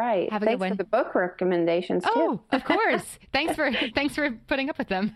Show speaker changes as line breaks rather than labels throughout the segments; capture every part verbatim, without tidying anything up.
right.
Have a
Thanks
good one.
for the book recommendations, too.
Oh, of course. Thanks for thanks for putting up with them.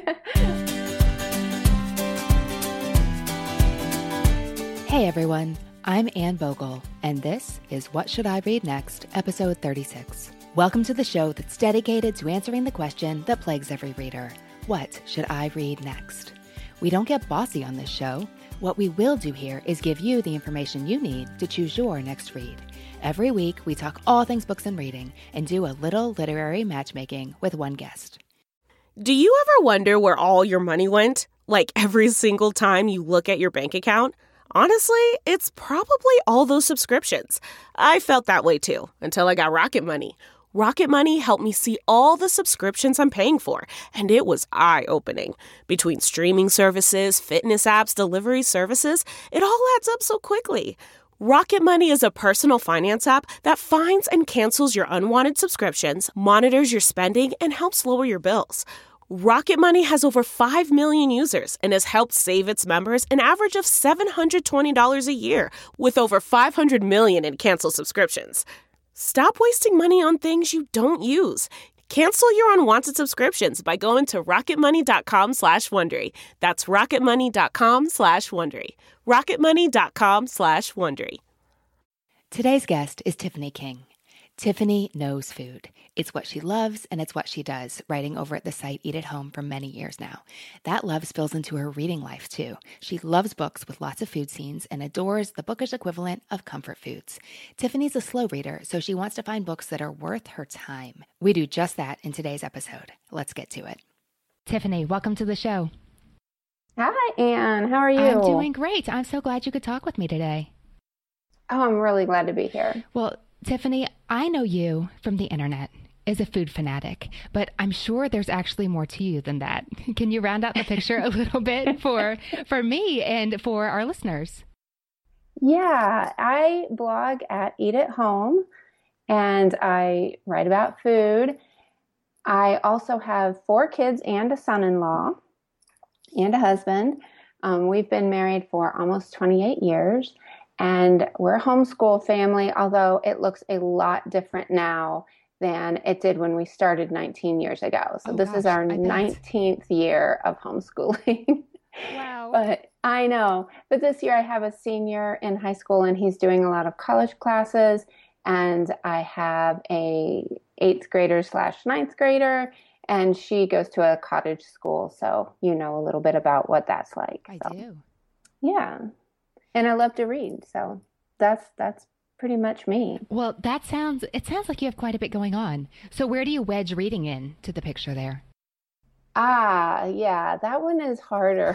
Hey, everyone. I'm Anne Bogle, and this is What Should I Read Next, episode thirty-six. Welcome to the show that's dedicated to answering the question that plagues every reader. What should I read next? We don't get bossy on this show. What we will do here is give you the information you need to choose your next read. Every week, we talk all things books and reading and do a little literary matchmaking with one guest.
Do you ever wonder where all your money went? Like every single time you look at your bank account? Honestly, it's probably all those subscriptions. I felt that way too, until I got Rocket Money. Rocket Money helped me see all the subscriptions I'm paying for, and it was eye-opening. Between streaming services, fitness apps, delivery services, it all adds up so quickly. Rocket Money is a personal finance app that finds and cancels your unwanted subscriptions, monitors your spending, and helps lower your bills. Rocket Money has over five million users and has helped save its members an average of seven hundred twenty dollars a year, with over five hundred million in canceled subscriptions. Stop wasting money on things you don't use. Cancel your unwanted subscriptions by going to rocketmoney.com slash Wondery. That's rocketmoney.com slash Wondery. rocketmoney.com slash Wondery.
Today's guest is Tiffany King. Tiffany knows food. It's what she loves and it's what she does, writing over at the site Eat at Home for many years now. That love spills into her reading life too. She loves books with lots of food scenes and adores the bookish equivalent of comfort foods. Tiffany's a slow reader, so she wants to find books that are worth her time. We do just that in today's episode. Let's get to it. Tiffany, welcome to the show.
Hi, Anne. How are you?
I'm doing great. I'm so glad you could talk with me today.
Oh, I'm really glad to be here.
Well, Tiffany, I know you from the internet as a food fanatic, but I'm sure there's actually more to you than that. Can you round out the picture a little bit for for me and for our listeners?
Yeah, I blog at Eat at Home, and I write about food. I also have four kids and a son-in-law and a husband. Um, we've been married for almost twenty-eight years. And we're a homeschool family, although it looks a lot different now than it did when we started nineteen years ago. So
oh,
this
gosh,
is our
I
nineteenth year of homeschooling.
Wow.
But I know. But this year I have a senior in high school and he's doing a lot of college classes. And I have a eighth grader slash ninth grader. And she goes to a cottage school. So you know a little bit about what that's like.
I
so.
do.
Yeah. And I love to read, so that's that's pretty much me.
Well, that sounds, it sounds like you have quite a bit going on. So where do you wedge reading in to the picture there?
Ah, yeah, that one is harder.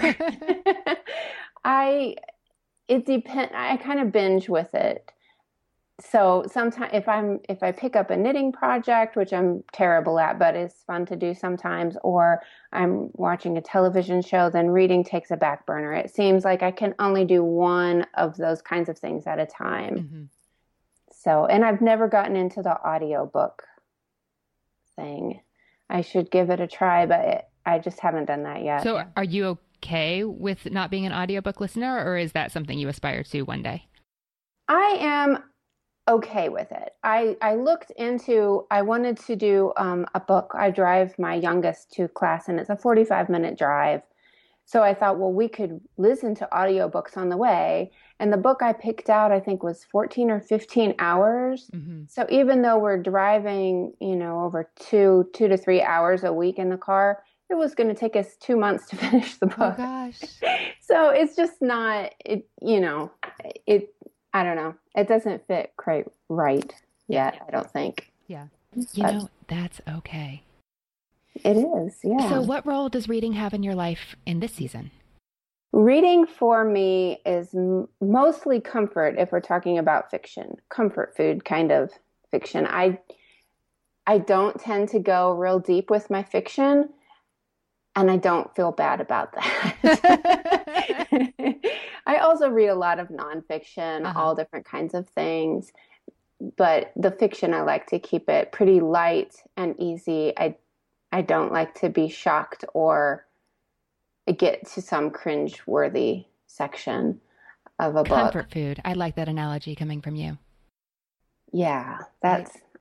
I, it depend, I kind of binge with it. So sometimes if I'm, if I pick up a knitting project, which I'm terrible at, but it's fun to do sometimes, or I'm watching a television show, then reading takes a back burner. It seems like I can only do one of those kinds of things at a time. Mm-hmm. So, and I've never gotten into the audiobook thing. I should give it a try, but it, I just haven't done that yet.
So are you okay with not being an audiobook listener, or is that something you aspire to one day?
I am okay with it. I, I looked into, I wanted to do um, a book. I drive my youngest to class and it's a forty-five minute drive. So I thought, well, we could listen to audiobooks on the way. And the book I picked out, I think was fourteen or fifteen hours. Mm-hmm. So even though we're driving, you know, over two, two to three hours a week in the car, it was going to take us two months to finish the book.
Oh gosh.
So it's just not, it, you know, it, I don't know. It doesn't fit quite right yet, I don't think.
Yeah. You but know, that's okay.
It is, yeah.
So what role does reading have in your life in this season?
Reading for me is m- mostly comfort if we're talking about fiction, comfort food kind of fiction. I I don't tend to go real deep with my fiction, and I don't feel bad about that. I also read a lot of nonfiction, uh-huh. all different kinds of things. But the fiction, I like to keep it pretty light and easy. I I don't like to be shocked or get to some cringe-worthy section of a book.
Comfort food. I like that analogy coming from you.
Yeah, that's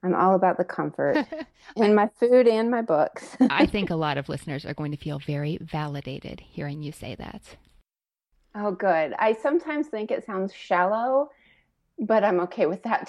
I'm all about the comfort in my food and my books.
I think a lot of listeners are going to feel very validated hearing you say that.
Oh, good. I sometimes think it sounds shallow, but I'm okay with that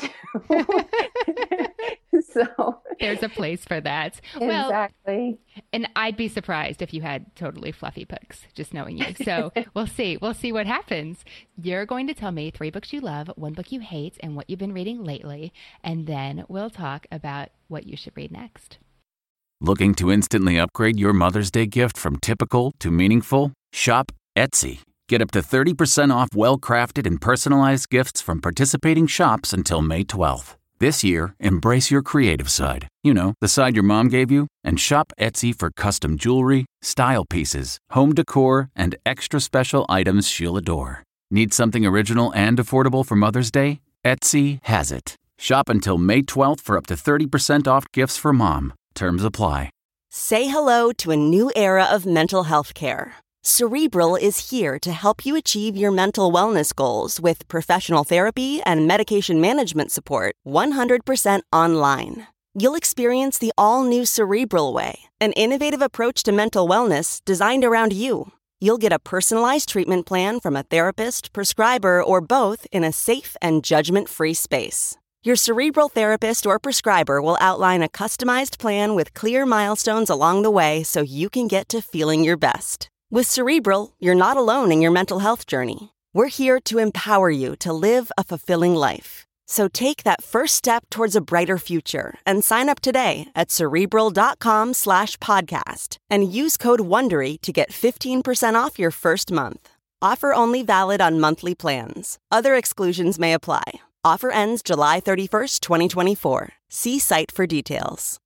too. So
there's a place for that.
Exactly.
Well, and I'd be surprised if you had totally fluffy books, just knowing you. So we'll see. We'll see what happens. You're going to tell me three books you love, one book you hate, and what you've been reading lately. And then we'll talk about what you should read next.
Looking to instantly upgrade your Mother's Day gift from typical to meaningful? Shop Etsy. Get up to thirty percent off well-crafted and personalized gifts from participating shops until May twelfth. This year, embrace your creative side. You know, the side your mom gave you. And shop Etsy for custom jewelry, style pieces, home decor, and extra special items she'll adore. Need something original and affordable for Mother's Day? Etsy has it. Shop until May twelfth for up to thirty percent off gifts for mom. Terms apply.
Say hello to a new era of mental health care. Cerebral is here to help you achieve your mental wellness goals with professional therapy and medication management support one hundred percent online. You'll experience the all-new Cerebral Way, an innovative approach to mental wellness designed around you. You'll get a personalized treatment plan from a therapist, prescriber, or both in a safe and judgment-free space. Your Cerebral therapist or prescriber will outline a customized plan with clear milestones along the way so you can get to feeling your best. With Cerebral, you're not alone in your mental health journey. We're here to empower you to live a fulfilling life. So take that first step towards a brighter future and sign up today at Cerebral.com slash podcast and use code WONDERY to get fifteen percent off your first month. Offer only valid on monthly plans. Other exclusions may apply. Offer ends July thirty-first, twenty twenty-four. See site for details.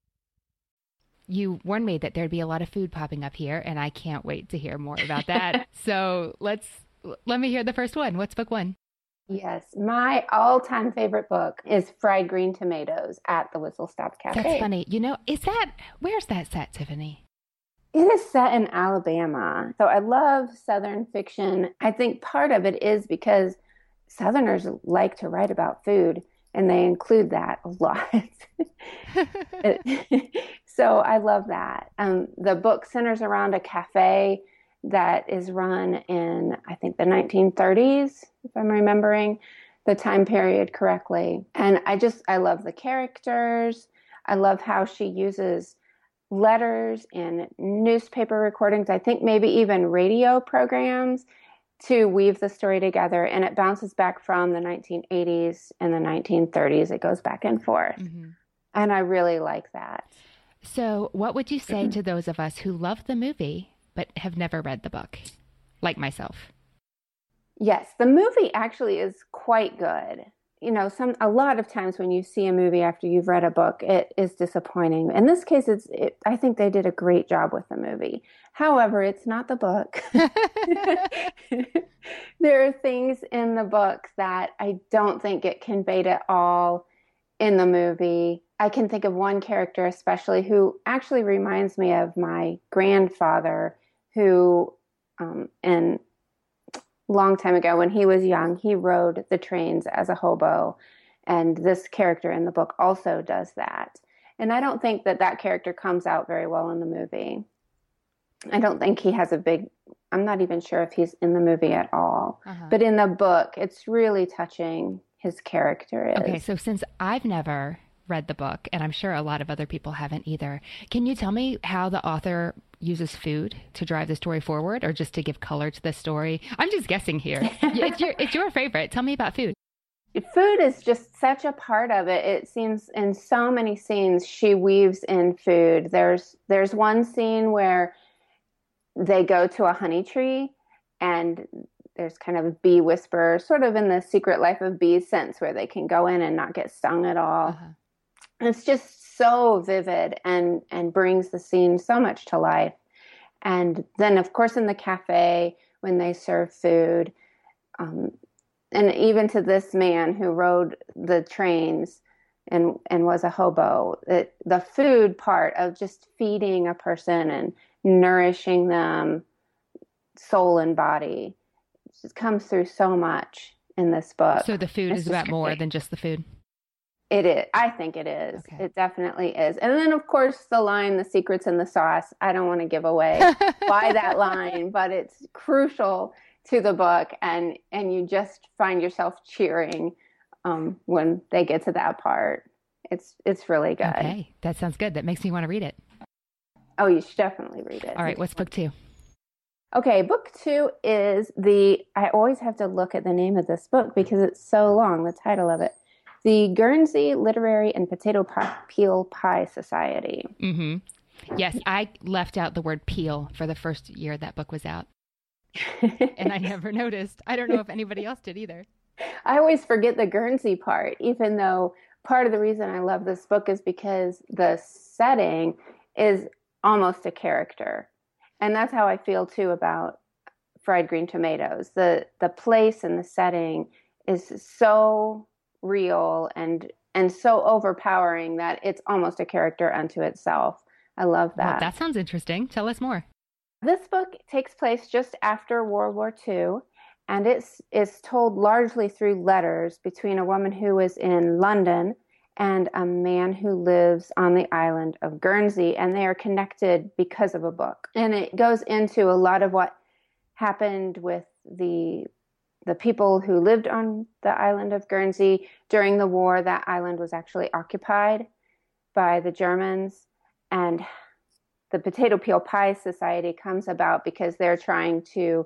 You warned me that there'd be a lot of food popping up here, and I can't wait to hear more about that. So let's let me hear the first one. What's book one?
Yes, my all-time favorite book is Fried Green Tomatoes at the Whistle Stop Cafe.
That's funny. You know, is that where's that set, Tiffany?
It is set in Alabama. So I love Southern fiction. I think part of it is because Southerners like to write about food, and they include that a lot. So I love that. Um, the book centers around a cafe that is run in, I think, the nineteen thirties, if I'm remembering the time period correctly. And I just, I love the characters. I love how she uses letters and newspaper recordings, I think maybe even radio programs, to weave the story together. And it bounces back from the nineteen eighties and the nineteen thirties. It goes back and forth. Mm-hmm. And I really like that.
So what would you say to those of us who love the movie but have never read the book, like myself?
Yes, the movie actually is quite good. You know, some a lot of times when you see a movie after you've read a book, it is disappointing. In this case, it's. It, I think they did a great job with the movie. However, it's not the book. There are things in the book that I don't think get conveyed at all in the movie. I can think of one character especially who actually reminds me of my grandfather, who, um, in long time ago when he was young, he rode the trains as a hobo. And this character in the book also does that. And I don't think that that character comes out very well in the movie. I don't think he has a big, I'm not even sure if he's in the movie at all. Uh-huh. But in the book, it's really touching, his character is.
Okay, so since I've never read the book, and I'm sure a lot of other people haven't either, can you tell me how the author uses food to drive the story forward, or just to give color to the story? I'm just guessing here. It's your it's your favorite. Tell me about food.
Food is just such a part of it. It seems in so many scenes she weaves in food. There's there's one scene where they go to a honey tree, and there's kind of a bee whisperer, sort of in the Secret Life of Bees sense, where they can go in and not get stung at all. Uh-huh. It's just so vivid and, and brings the scene so much to life. And then, of course, in the cafe, when they serve food, um, and even to this man who rode the trains and, and was a hobo, it, the food part of just feeding a person and nourishing them, soul and body, just comes through so much in this book.
So the food it's is about great. More than just the food?
It is. I think it is.
Okay.
It definitely is. And then, of course, the line, "The secret's in the sauce." I don't want to give away by that line, but it's crucial to the book. And, and you just find yourself cheering um, when they get to that part. It's, it's really good.
Okay. That sounds good. That makes me want to read it.
Oh, you should definitely read it.
All right. What's book two?
Okay. Book two is the, I always have to look at the name of this book because it's so long, the title of it. The Guernsey Literary and Potato Pie, Peel Pie Society.
Mm-hmm. Yes, I left out the word peel for the first year that book was out. And I never noticed. I don't know if anybody else did either.
I always forget the Guernsey part, even though part of the reason I love this book is because the setting is almost a character. And that's how I feel, too, about Fried Green Tomatoes. The, the place and the setting is so real and and so overpowering that it's almost a character unto itself. I love that.
Well, that sounds interesting. Tell us more.
This book takes place just after World War Two, and it's it's told largely through letters between a woman who was in London and a man who lives on the island of Guernsey, and they are connected because of a book. And it goes into a lot of what happened with the the people who lived on the island of Guernsey during the war. That island was actually occupied by the Germans, and the Potato Peel Pie Society comes about because they're trying to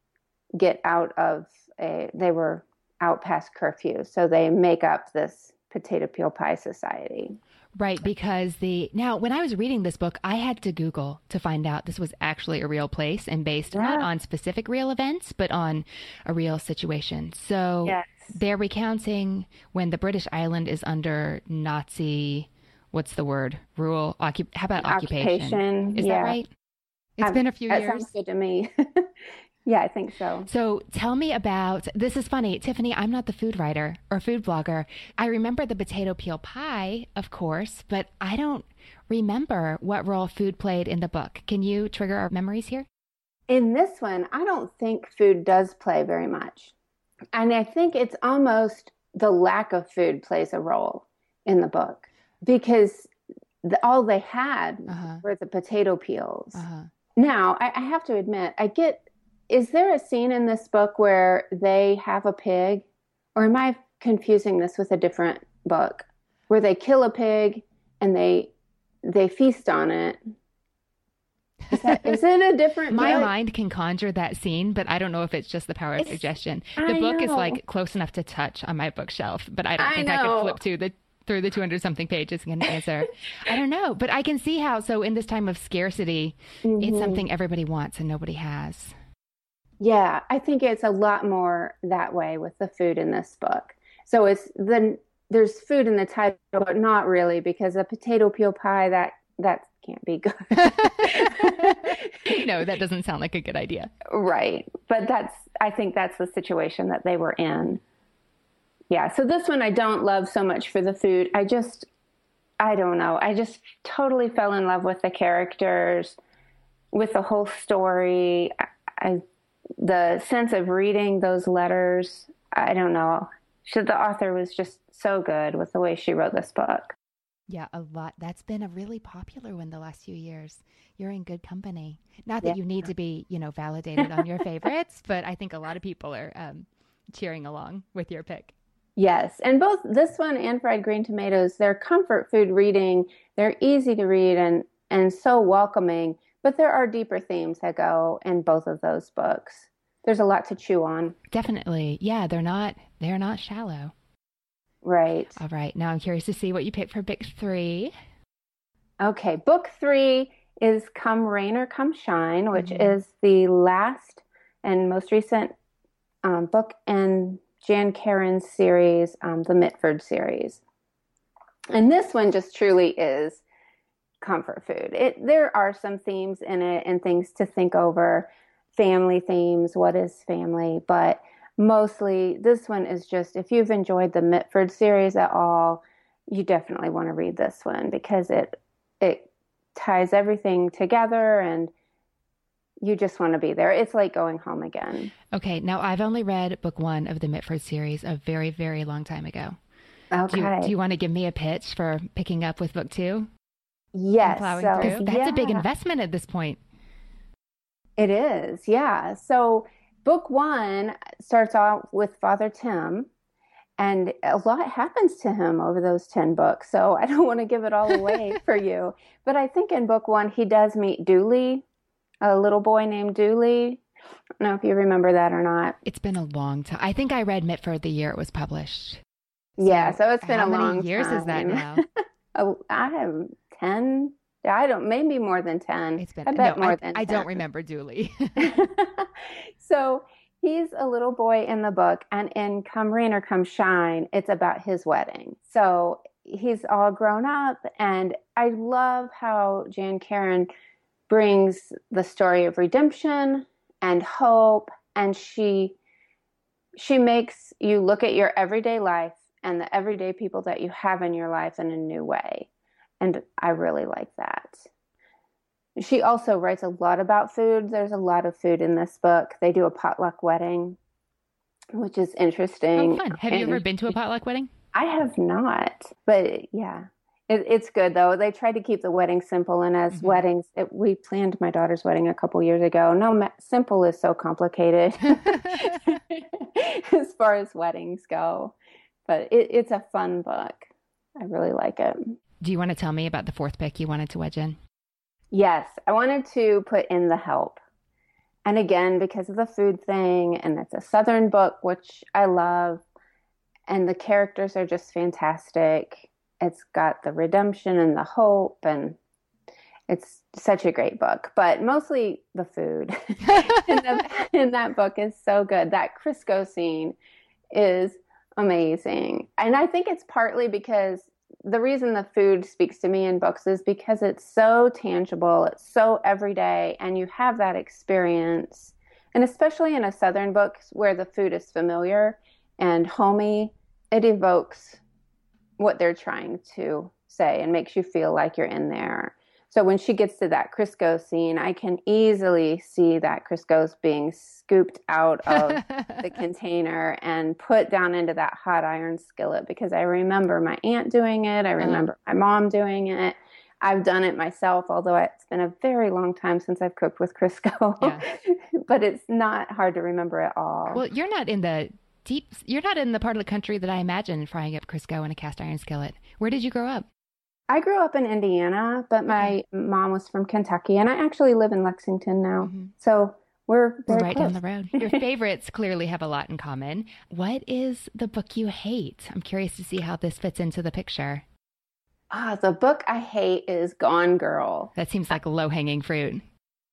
get out of a, they were out past curfew. So they make up this Potato Peel Pie Society.
Right, because the now when I was reading this book, I had to Google to find out this was actually a real place and based yeah. not on specific real events, but on a real situation. So
yes.
they're recounting when the British island is under Nazi, what's the word? Rule? Occup- how about occupation?
Occupation.
Is
yeah.
that right? It's
I've,
been a few
that
years.
That sounds good to me. Yeah, I think so.
So tell me about, this is funny, Tiffany, I'm not the food writer or food blogger. I remember the potato peel pie, of course, but I don't remember what role food played in the book. Can you trigger our memories here?
In this one, I don't think food does play very much. And I think it's almost the lack of food plays a role in the book because the, all they had uh-huh. were the potato peels. Uh-huh. Now, I, I have to admit, I get... Is there a scene in this book where they have a pig? Or am I confusing this with a different book? Where they kill a pig and they they feast on it. Is, that, is it a different
My
book?
mind can conjure that scene, but I don't know if it's just the power of
it's,
suggestion. The
I
book
know.
is like close enough to touch on my bookshelf, but I don't
I
think
know.
I could flip to the through the two hundred something pages and get an answer. I don't know, but I can see how, so in this time of scarcity, mm-hmm. it's something everybody wants and nobody has.
Yeah, I think it's a lot more that way with the food in this book. So it's the there's food in the title, but not really, because a potato peel pie, that that can't be good.
No, that doesn't sound like a good idea.
Right. But that's I think that's the situation that they were in. Yeah. So this one I don't love so much for the food. I just I don't know. I just totally fell in love with the characters, with the whole story. I, I the sense of reading those letters, I don't know. She, the author was just so good with the way she wrote this book.
Yeah, a lot. That's been a really popular one the last few years. You're in good company. Not that yeah. you need to be, you know, validated on your favorites, but I think a lot of people are um, cheering along with your pick.
Yes, and both this one and Fried Green Tomatoes, they're comfort food reading. They're easy to read and, and so welcoming. But there are deeper themes that go in both of those books. There's a lot to chew on.
Definitely. Yeah, they're not they're not shallow.
Right.
All right. Now I'm curious to see what you picked for book three.
Okay. Book three is Come Rain or Come Shine, which mm-hmm. is the last and most recent um, book in Jan Karen's series, um, the Mitford series. And this one just truly is comfort food. It There are some themes in it and things to think over, family themes, what is family, but mostly this one is just, if you've enjoyed the Mitford series at all, you definitely want to read this one because it it ties everything together and you just want to be there. It's like going home again.
Okay, now I've only read book one of the Mitford series a very, very long time ago.
Okay.
Do you, do you want to give me a pitch for picking up with book two?
Yes.
Plowing
So,
through? That's
yeah.
a big investment at this point.
It is, yeah. So book one starts off with Father Tim, and a lot happens to him over those ten books. So I don't want to give it all away for you. But I think in book one, he does meet Dooley, a little boy named Dooley. I don't know if you remember that or not.
It's been a long time. I think I read Mitford the year it was published.
Yeah, so it's been
How
a long
many years
time.
is that now?
Oh, I have ten. I don't, maybe more than ten.
It's been,
I bet
no,
more
I,
than
I
ten.
don't remember Dooley.
So he's a little boy in the book, and in Come Rain or Come Shine, it's about his wedding. So he's all grown up, and I love how Jan Karon brings the story of redemption and hope, and she she makes you look at your everyday life and the everyday people that you have in your life in a new way. And I really like that. She also writes a lot about food. There's a lot of food in this book. They do a potluck wedding, which is interesting.
Oh, fun. Have you ever been to a potluck wedding?
I have not, but yeah, it, it's good though. They try to keep the wedding simple, and as mm-hmm. weddings, it, we planned my daughter's wedding a couple years ago. No, ma- simple is so complicated as far as weddings go, but it, it's a fun book. I really like it.
Do you want to tell me about the fourth pick you wanted to wedge in?
Yes, I wanted to put in The Help. And again, because of the food thing, and it's a Southern book, which I love, and the characters are just fantastic. It's got the redemption and the hope, and it's such a great book. But mostly the food in, the, in that book is so good. That Crisco scene is amazing. And I think it's partly because the reason the food speaks to me in books is because it's so tangible, it's so everyday, and you have that experience. And especially in a Southern book where the food is familiar and homey, it evokes what they're trying to say and makes you feel like you're in there. So when she gets to that Crisco scene, I can easily see that Crisco's being scooped out of the container and put down into that hot iron skillet, because I remember my aunt doing it. I remember uh-huh. my mom doing it. I've done it myself, although it's been a very long time since I've cooked with Crisco. Yeah. But it's not hard to remember at all.
Well, you're not in the deep, you're not in the part of the country that I imagine frying up Crisco in a cast iron skillet. Where did you grow up?
I grew up in Indiana, but my okay. mom was from Kentucky, and I actually live in Lexington now. Mm-hmm. So we're very
right
close.
down the road. Your favorites clearly have a lot in common. What is the book you hate? I'm curious to see how this fits into the picture.
Ah, the book I hate is Gone Girl.
That seems like low-hanging fruit.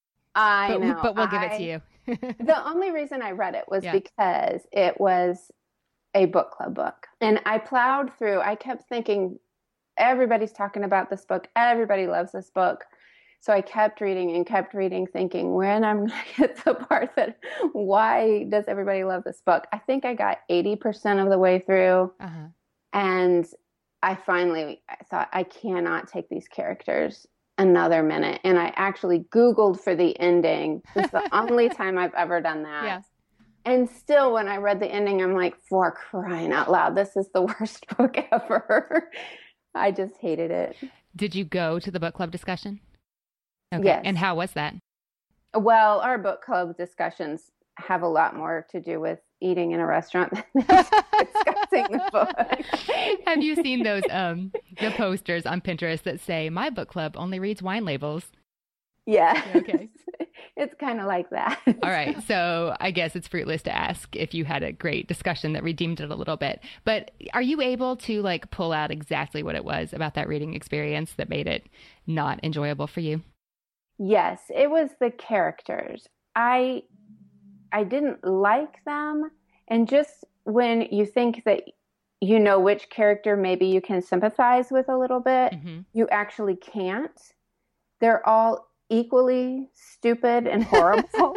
I
but,
know.
But we'll
I,
give it to you.
The only reason I read it was
yeah.
because it was a book club book. And I plowed through. I kept thinking, everybody's talking about this book. Everybody loves this book. So I kept reading and kept reading, thinking, when I'm going to get the part that, why does everybody love this book? I think I got eighty percent of the way through. Uh-huh. And I finally I thought, I cannot take these characters another minute. And I actually Googled for the ending. It's the only time I've ever done that. Yeah. And still, when I read the ending, I'm like, for crying out loud, this is the worst book ever. I just hated it.
Did you go to the book club discussion? Okay.
Yes.
And how was that?
Well, our book club discussions have a lot more to do with eating in a restaurant than discussing the book.
Have you seen those um, the posters on Pinterest that say, my book club only reads wine labels?
Yeah.
Okay.
It's kind of like that.
All right. So I guess it's fruitless to ask if you had a great discussion that redeemed it a little bit. But are you able to like pull out exactly what it was about that reading experience that made it not enjoyable for you?
Yes, it was the characters. I I didn't like them. And just when you think that you know which character maybe you can sympathize with a little bit, mm-hmm. you actually can't. They're all equally stupid and horrible.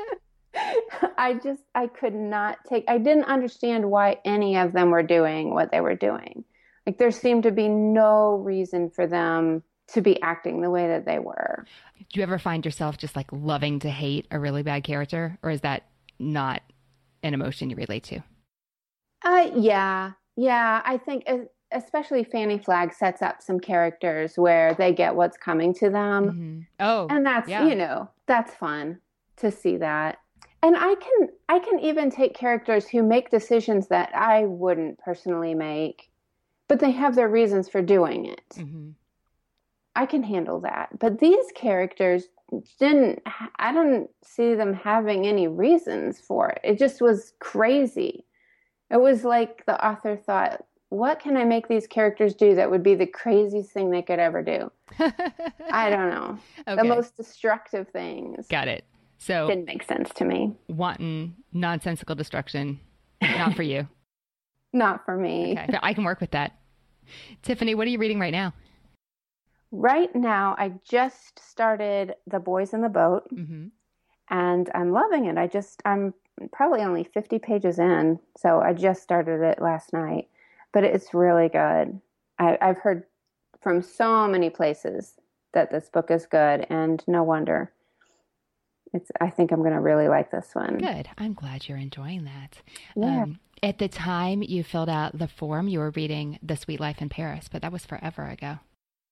I just, I could not take, I didn't understand why any of them were doing what they were doing. Like there seemed to be no reason for them to be acting the way that they were.
Do you ever find yourself just like loving to hate a really bad character, or is that not an emotion you relate to?
Uh, yeah. Yeah, I think especially Fanny Flagg sets up some characters where they get what's coming to them.
Mm-hmm. Oh,
and that's,
yeah.
you know, that's fun to see that. And I can, I can even take characters who make decisions that I wouldn't personally make, but they have their reasons for doing it. Mm-hmm. I can handle that. But these characters didn't, I don't see them having any reasons for it. It just was crazy. It was like the author thought, what can I make these characters do that would be the craziest thing they could ever do? I don't know. Okay. The most destructive things.
Got it. So
didn't make sense to me.
Wanton, nonsensical destruction, not for you.
Not for me.
Okay. I can work with that. Tiffany, what are you reading right now?
Right now, I just started The Boys in the Boat, mm-hmm. and I'm loving it. I just, I'm probably only fifty pages in, so I just started it last night. But it's really good. I, I've heard from so many places that this book is good, and no wonder. It's. I think I'm going to really like this one.
Good. I'm glad you're enjoying that.
Yeah.
Um, at the time you filled out the form, you were reading The Sweet Life in Paris, but that was forever ago.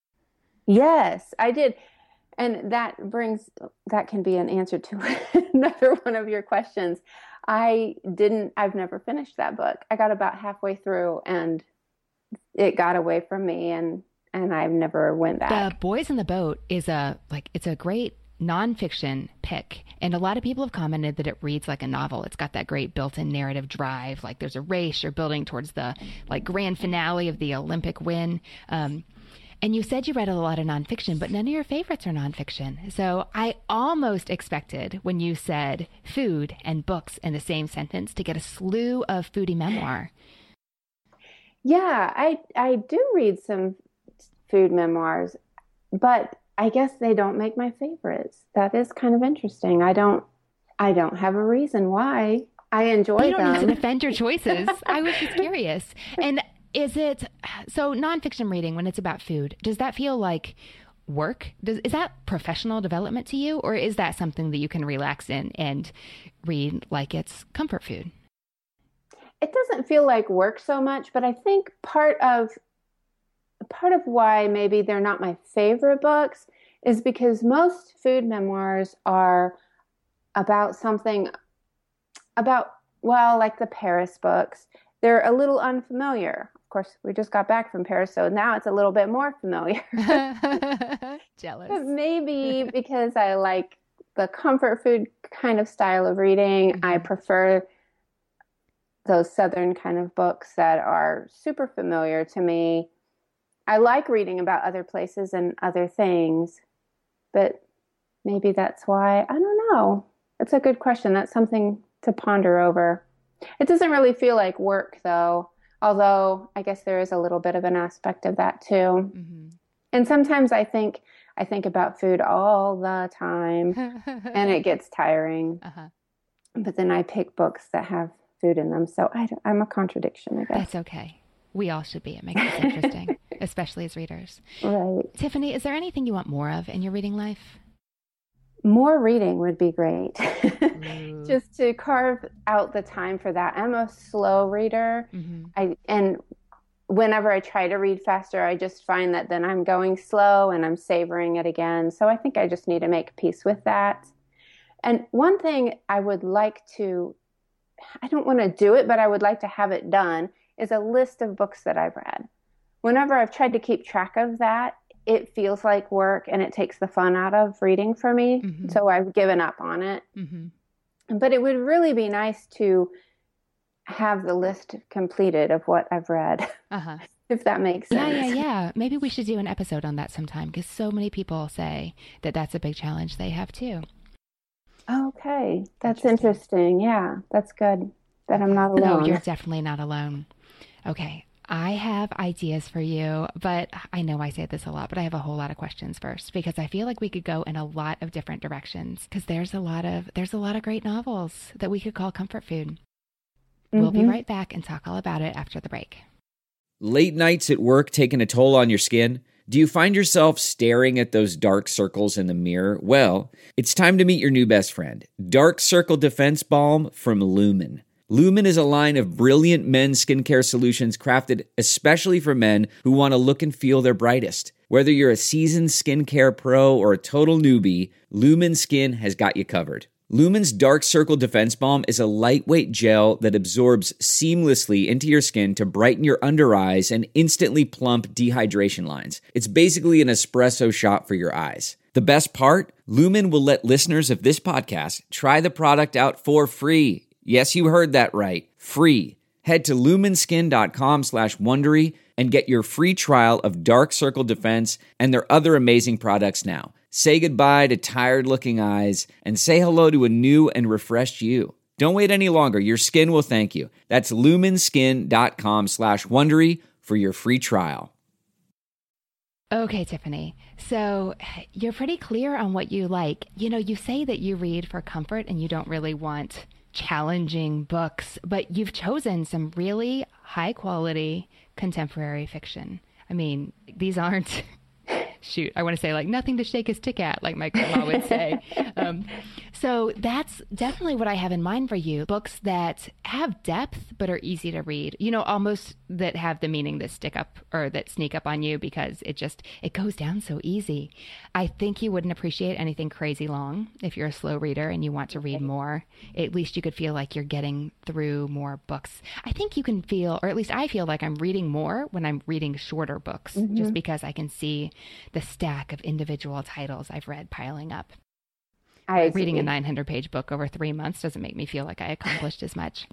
Yes, I did. And that brings, that can be an answer to another one of your questions. I didn't, I've never finished that book. I got about halfway through and it got away from me and, and I've never went back.
The Boys in the Boat is a, like, it's a great nonfiction pick. And a lot of people have commented that it reads like a novel. It's got that great built-in narrative drive. Like there's a race you're building towards the like grand finale of the Olympic win. Um, And you said you read a lot of nonfiction, but none of your favorites are nonfiction. So I almost expected when you said food and books in the same sentence to get a slew of foodie memoir.
Yeah, I I do read some food memoirs, but I guess they don't make my favorites. That is kind of interesting. I don't I don't have a reason why. I enjoy them.
You don't them. need to defend your choices. I was just curious. And is it, so nonfiction reading, when it's about food, does that feel like work? Does, is that professional development to you? Or is that something that you can relax in and read like it's comfort food?
It doesn't feel like work so much, but I think part of, part of why maybe they're not my favorite books is because most food memoirs are about something, about, well, like the Paris books. They're a little unfamiliar. Of course, we just got back from Paris, so now it's a little bit more familiar.
Jealous.
But maybe because I like the comfort food kind of style of reading, mm-hmm. I prefer those Southern kind of books that are super familiar to me. I like reading about other places and other things, but maybe that's why. I don't know. It's a good question. That's something to ponder over. It doesn't really feel like work, though, although I guess there is a little bit of an aspect of that, too. Mm-hmm. And sometimes I think I think about food all the time, and it gets tiring. Uh-huh. But then I pick books that have food in them, so I I'm a contradiction, I guess.
That's okay. We all should be. It makes it interesting, especially as readers.
Right.
Tiffany, is there anything you want more of in your reading life?
More reading would be great. Just to carve out the time for that. I'm a slow reader. Mm-hmm. I and whenever I try to read faster, I just find that then I'm going slow and I'm savoring it again. So I think I just need to make peace with that. And one thing I would like to, I don't want to do it, but I would like to have it done, is a list of books that I've read. Whenever I've tried to keep track of that, it feels like work and it takes the fun out of reading for me. Mm-hmm. So I've given up on it. Mm-hmm. But it would really be nice to have the list completed of what I've read, uh-huh. if that makes sense.
Yeah, yeah, yeah. Maybe we should do an episode on that sometime because so many people say that that's a big challenge they have too.
Okay. That's interesting. interesting. Yeah, that's good that I'm not alone.
No, you're definitely not alone. Okay. I have ideas for you, but I know I say this a lot, but I have a whole lot of questions first because I feel like we could go in a lot of different directions because there's a lot of there's a lot of great novels that we could call comfort food. Mm-hmm. We'll be right back and talk all about it after the break.
Late nights at work taking a toll on your skin? Do you find yourself staring at those dark circles in the mirror? Well, it's time to meet your new best friend, Dark Circle Defense Balm from Lumen. Lumen is a line of brilliant men's skincare solutions crafted especially for men who want to look and feel their brightest. Whether you're a seasoned skincare pro or a total newbie, Lumen Skin has got you covered. Lumen's Dark Circle Defense Balm is a lightweight gel that absorbs seamlessly into your skin to brighten your under eyes and instantly plump dehydration lines. It's basically an espresso shot for your eyes. The best part? Lumen will let listeners of this podcast try the product out for free. Yes, you heard that right. Free. Head to lumenskin.com slash Wondery and get your free trial of Dark Circle Defense and their other amazing products now. Say goodbye to tired-looking eyes and say hello to a new and refreshed you. Don't wait any longer. Your skin will thank you. That's lumenskin.com slash Wondery for your free trial.
Okay, Tiffany. So you're pretty clear on what you like. You know, you say that you read for comfort and you don't really want challenging books, but you've chosen some really high quality contemporary fiction. I mean, these aren't, shoot, I want to say like nothing to shake a stick at, like my grandma would say. Um, so that's definitely what I have in mind for you. Books that have depth, but are easy to read, you know, almost that have the meaning that stick up or that sneak up on you because it just, it goes down so easy. I think you wouldn't appreciate anything crazy long if you're a slow reader and you want to read more. At least you could feel like you're getting through more books. I think you can feel, or at least I feel like I'm reading more when I'm reading shorter books, mm-hmm. just because I can see the stack of individual titles I've read piling up. I Reading a nine hundred page book over three months doesn't make me feel like I accomplished as much.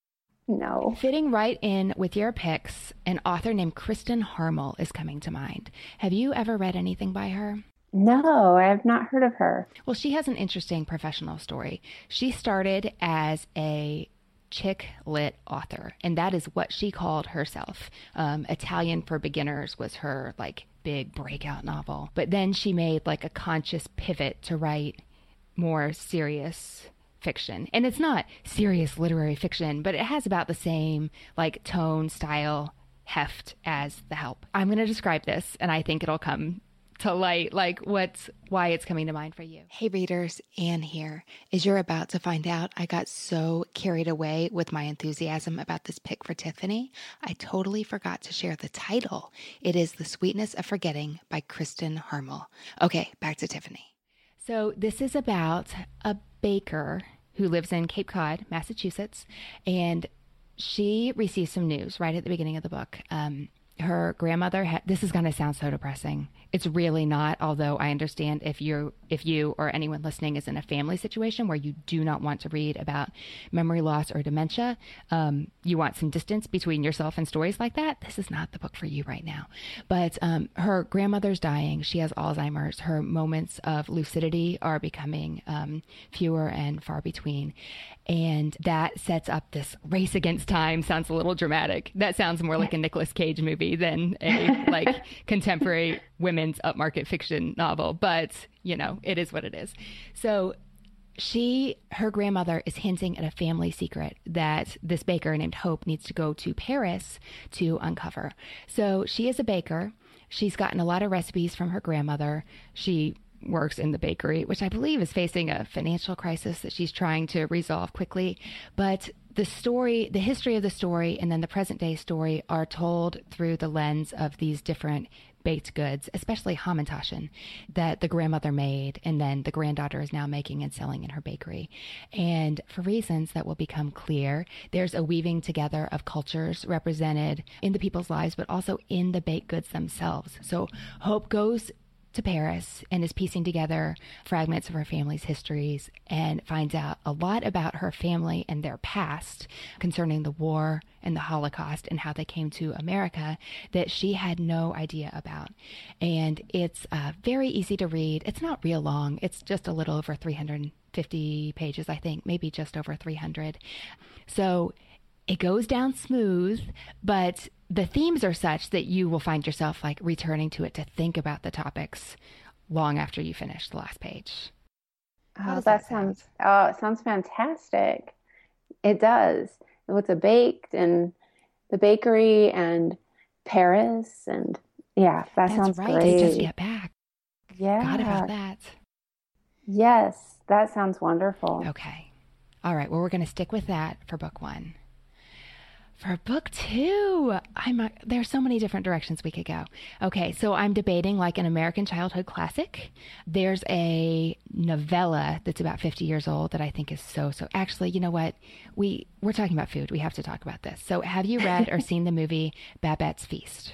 No.
Fitting right in with your picks, an author named Kristen Harmel is coming to mind. Have you ever read anything by her?
No, I have not heard of her.
Well, she has an interesting professional story. She started as a chick lit author, and that is what she called herself. Um, Italian for Beginners was her like big breakout novel. But then she made like a conscious pivot to write more serious fiction. And it's not serious literary fiction, but it has about the same like tone, style, heft as The Help. I'm going to describe this and I think it'll come to light, like what's why it's coming to mind for you. Hey readers, Anne here. As you're about to find out, I got so carried away with my enthusiasm about this pick for Tiffany, I totally forgot to share the title. It is The Sweetness of Forgetting by Kristen Harmel. Okay, back to Tiffany. So this is about a baker who lives in Cape Cod, Massachusetts, and she receives some news right at the beginning of the book. Um, her grandmother, ha- this is going to sound so depressing. It's really not, although I understand if you're, if you or anyone listening is in a family situation where you do not want to read about memory loss or dementia, um, you want some distance between yourself and stories like that, this is not the book for you right now. But um, her grandmother's dying. She has Alzheimer's. Her moments of lucidity are becoming um, fewer and far between. And that sets up this race against time. Sounds a little dramatic. That sounds more like a Nicolas Cage movie than a like contemporary women's upmarket fiction novel. But, you know, it is what it is. So she, her grandmother is hinting at a family secret that this baker named Hope needs to go to Paris to uncover. So she is a baker. She's gotten a lot of recipes from her grandmother. She works in the bakery, which I believe is facing a financial crisis that she's trying to resolve quickly. But the story, the history of the story, and then the present day story are told through the lens of these different baked goods, especially Hamantaschen, that the grandmother made and then the granddaughter is now making and selling in her bakery. And for reasons that will become clear, there's a weaving together of cultures represented in the people's lives, but also in the baked goods themselves. So Hope goes to Paris and is piecing together fragments of her family's histories and finds out a lot about her family and their past concerning the war and the Holocaust and how they came to America that she had no idea about. And it's uh, very easy to read. It's not real long. It's just a little over three hundred fifty pages, I think, maybe just over three hundred. So it goes down smooth, but the themes are such that you will find yourself like returning to it to think about the topics long after you finish the last page.
Oh, that, that sounds, oh, it sounds fantastic. It does. With the baked and the bakery and Paris and yeah, that
That's
sounds
right.
great.
They just get back.
Yeah.
Gotta have that.
Yes, that sounds wonderful.
Okay. All right. Well, we're going to stick with that for book one. For book two, I'm there's so many different directions we could go. Okay, so I'm debating like an American childhood classic. There's a novella that's about fifty years old that I think is so, so... Actually, you know what? We, we're talking about food. We have to talk about this. So have you read or seen the movie Babette's Feast?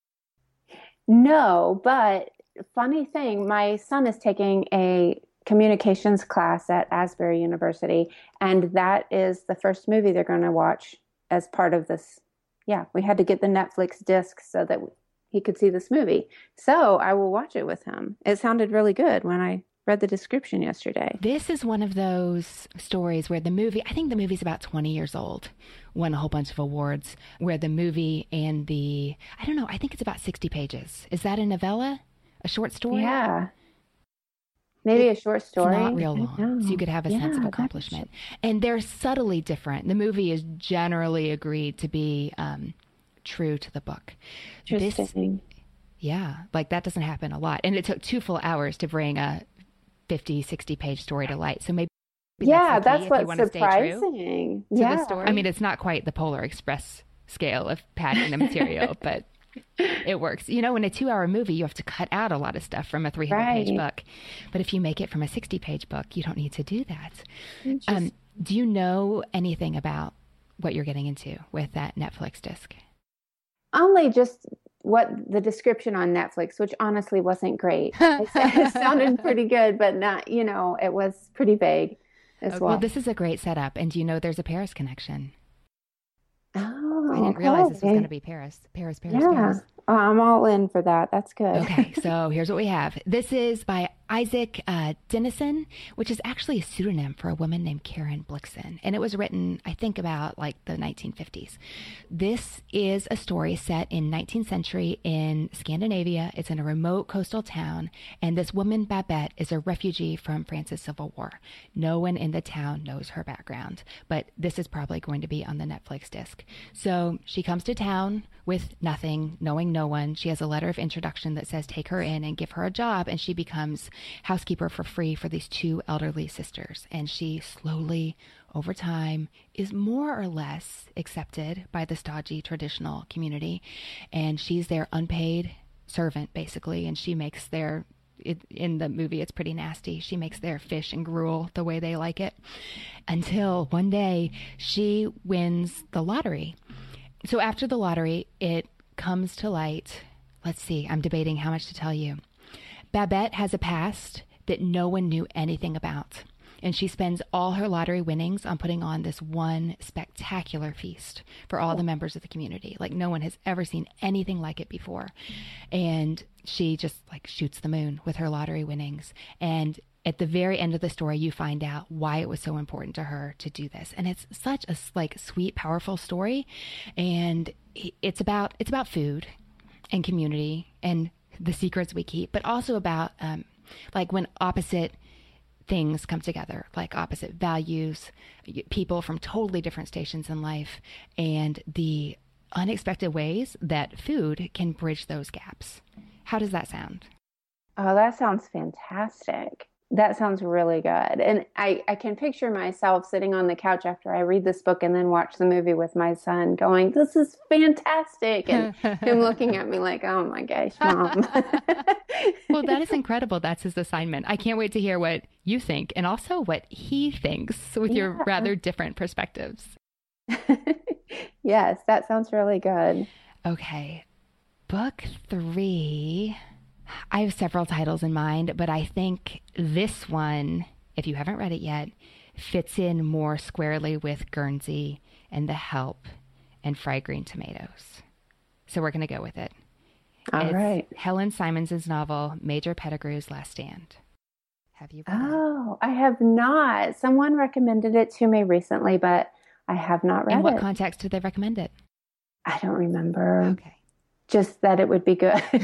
No, but funny thing, my son is taking a communications class at Asbury University, and that is the first movie they're going to watch as part of this. Yeah, we had to get the Netflix disc so that he could see this movie. So I will watch it with him. It sounded really good when I read the description yesterday.
This is one of those stories where the movie, I think the movie's about twenty years old, won a whole bunch of awards, where the movie and the, I don't know, I think it's about sixty pages. Is that a novella? A short story?
Yeah. Maybe a short story.
It's not real long, so you could have a yeah, sense of accomplishment. And they're subtly different. The movie is generally agreed to be um, true to the book.
Interesting.
This, yeah, like that doesn't happen a lot. And it took two full hours to bring a fifty, sixty page story to light. So maybe
yeah,
that's,
that's what's surprising.
To
yeah.
the story. I mean, it's not quite the Polar Express scale of padding the material, but it works. You know, in a two hour movie, you have to cut out a lot of stuff from a three hundred page right. book. But if you make it from a sixty page book, you don't need to do that. Um, do you know anything about what you're getting into with that Netflix disc?
Only just what the description on Netflix, which honestly wasn't great. It sounded pretty good, but not, you know, it was pretty vague as
okay,
well.
Well, this is a great setup. And do you know there's a Paris connection?
Oh,
I didn't realize okay. this was going to be Paris. Paris, Paris,
yeah.
Paris.
I'm all in for that. That's good.
Okay, so here's what we have. This is by Isaac uh, Dinesen, which is actually a pseudonym for a woman named Karen Blixen. And it was written, I think, about like the nineteen fifties. This is a story set in nineteenth century in Scandinavia. It's in a remote coastal town. And this woman, Babette, is a refugee from France's Civil War. No one in the town knows her background, but this is probably going to be on the Netflix disc. So she comes to town with nothing, knowing no one. She has a letter of introduction that says take her in and give her a job, and she becomes housekeeper for free for these two elderly sisters. And she slowly, over time, is more or less accepted by the stodgy traditional community. And she's their unpaid servant, basically, and she makes their, it, in the movie, it's pretty nasty. She makes their fish and gruel the way they like it. Until one day, she wins the lottery. So after the lottery, it comes to light. Let's see, I'm debating how much to tell you. Babette has a past that no one knew anything about. And she spends all her lottery winnings on putting on this one spectacular feast for all the members of the community. Like no one has ever seen anything like it before. And she just like shoots the moon with her lottery winnings. And at the very end of the story, you find out why it was so important to her to do this. And it's such a like sweet, powerful story. And it's about it's about food and community and the secrets we keep, but also about um, like when opposite things come together, like opposite values, people from totally different stations in life, and the unexpected ways that food can bridge those gaps. How does that sound?
Oh, that sounds fantastic. That sounds really good. And I, I can picture myself sitting on the couch after I read this book and then watch the movie with my son going, this is fantastic. And him looking at me like, oh my gosh, Mom.
Well, that is incredible. That's his assignment. I can't wait to hear what you think and also what he thinks with yeah. your rather different perspectives.
Yes, that sounds really good.
Okay. Book three. I have several titles in mind, but I think this one, if you haven't read it yet, fits in more squarely with Guernsey and The Help and Fried Green Tomatoes. So we're going to go with it.
All
it's
right.
Helen Simons's novel, Major Pettigrew's Last Stand. Have you read
Oh, it? I have not. Someone recommended it to me recently, but I have not read it.
In what it. context did they recommend it?
I don't remember.
Okay.
Just that it would be good.
Well,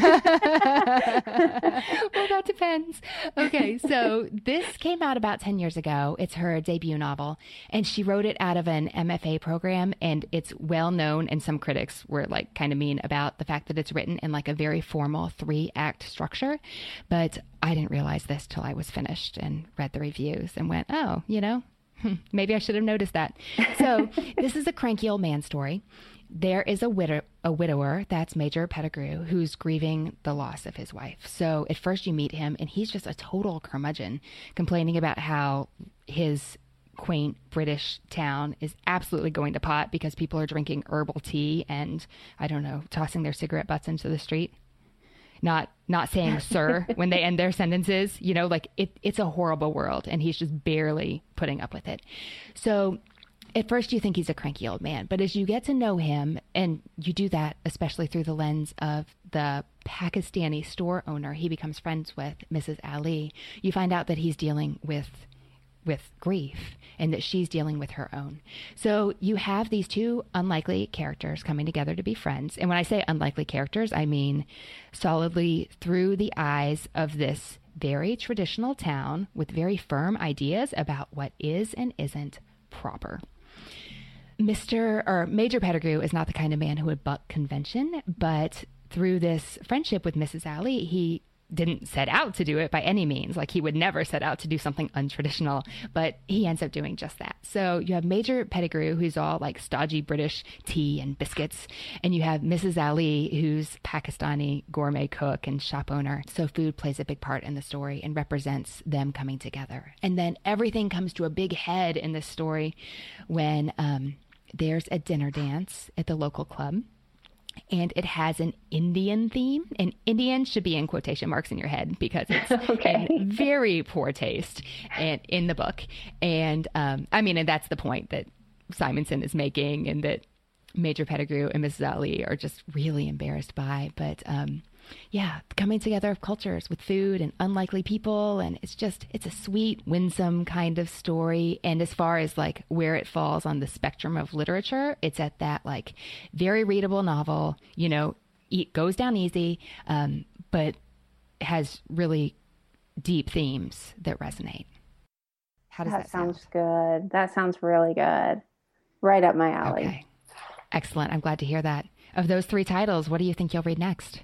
that depends. Okay, so this came out about ten years ago. It's her debut novel, and she wrote it out of an M F A program, and it's well known, and some critics were like kind of mean about the fact that it's written in like a very formal three-act structure, but I didn't realize this till I was finished and read the reviews and went, oh, you know, Maybe I should have noticed that. So this is a cranky old man story. There is a widow, a widower, that's Major Pettigrew, who's grieving the loss of his wife. So at first you meet him, and he's just a total curmudgeon, complaining about how his quaint British town is absolutely going to pot because people are drinking herbal tea and, I don't know, tossing their cigarette butts into the street. Not not saying sir when they end their sentences, you know, like it, it's a horrible world, and he's just barely putting up with it. So at first you think he's a cranky old man, but as you get to know him, and you do that especially through the lens of the Pakistani store owner he becomes friends with, Missus Ali, you find out that he's dealing with with grief and that she's dealing with her own. So you have these two unlikely characters coming together to be friends. And when I say unlikely characters, I mean solidly through the eyes of this very traditional town with very firm ideas about what is and isn't proper. Mister or Major Pettigrew is not the kind of man who would buck convention, but through this friendship with Missus Ali, he didn't set out to do it by any means. Like, he would never set out to do something untraditional, but he ends up doing just that. So you have Major Pettigrew, who's all like stodgy British tea and biscuits, and you have Missus Ali, who's Pakistani gourmet cook and shop owner. So food plays a big part in the story and represents them coming together. And then everything comes to a big head in this story when um, there's a dinner dance at the local club. And it has an Indian theme. And Indian should be in quotation marks in your head because it's okay. in very poor taste and in the book. And um, I mean, and that's the point that Simonson is making, and that Major Pettigrew and Missus Ali are just really embarrassed by. But um, yeah, the coming together of cultures with food and unlikely people. And it's just, it's a sweet, winsome kind of story. And as far as like where it falls on the spectrum of literature, it's at that like very readable novel, you know, it goes down easy, um, but has really deep themes that resonate. How does that, that sound?
sounds good. That sounds really good. Right up my alley.
Okay. Excellent. I'm glad to hear that. Of those three titles, what do you think you'll read next?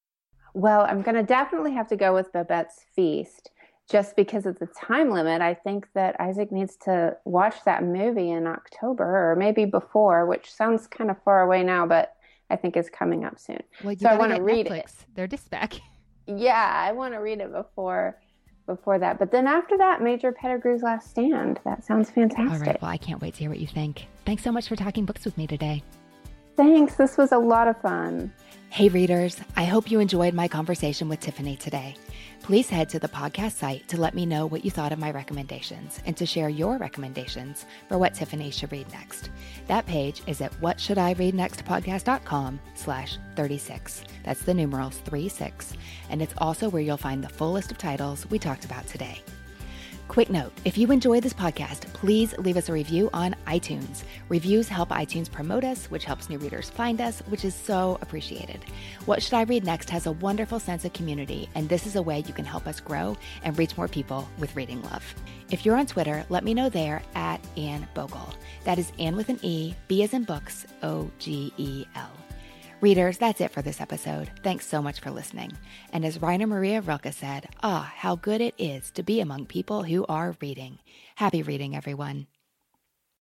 Well, I'm going to definitely have to go with Babette's Feast just because of the time limit. I think that Isaac needs to watch that movie in October or maybe before, which sounds kind of far away now, but I think is coming up soon.
Well, you
so I want to read
Netflix.
it.
They're dispatch.
Yeah, I want to read it before before that. But then after that, Major Pettigrew's Last Stand. That sounds fantastic.
All right. Well, I can't wait to hear what you think. Thanks so much for talking books with me today.
Thanks. This was a lot of fun.
Hey readers, I hope you enjoyed my conversation with Tiffany today. Please head to the podcast site to let me know what you thought of my recommendations and to share your recommendations for what Tiffany should read next. That page is at whatshouldireadnextpodcast.com slash 36. That's the numerals three six. And it's also where you'll find the full list of titles we talked about today. Quick note, if you enjoyed this podcast, please leave us a review on iTunes. Reviews help iTunes promote us, which helps new readers find us, which is so appreciated. What Should I Read Next has a wonderful sense of community, and this is a way you can help us grow and reach more people with reading love. If you're on Twitter, let me know there at Anne Bogle. That is Anne with an E, B as in books, O G E L. Readers, that's it for this episode. Thanks so much for listening. And as Rainer Maria Rilke said, ah, how good it is to be among people who are reading. Happy reading, everyone.